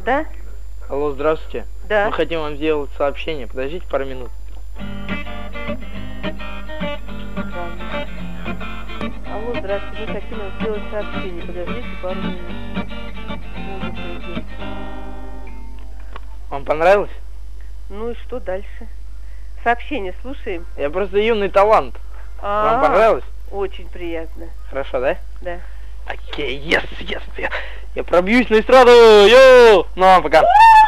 Да? Алло, здравствуйте. Да. Мы хотим вам сделать сообщение. Подождите пару минут. Алло, здравствуйте. Мы хотим вам сделать сообщение. Подождите пару минут. Музыка идет. Вам понравилось? Ну и что дальше? Сообщение слушаем. Я просто юный талант. Вам понравилось? Очень приятно. Хорошо, да? Да. Окей, yes. Я пробьюсь на эстраду. Йоу! Ну, пока.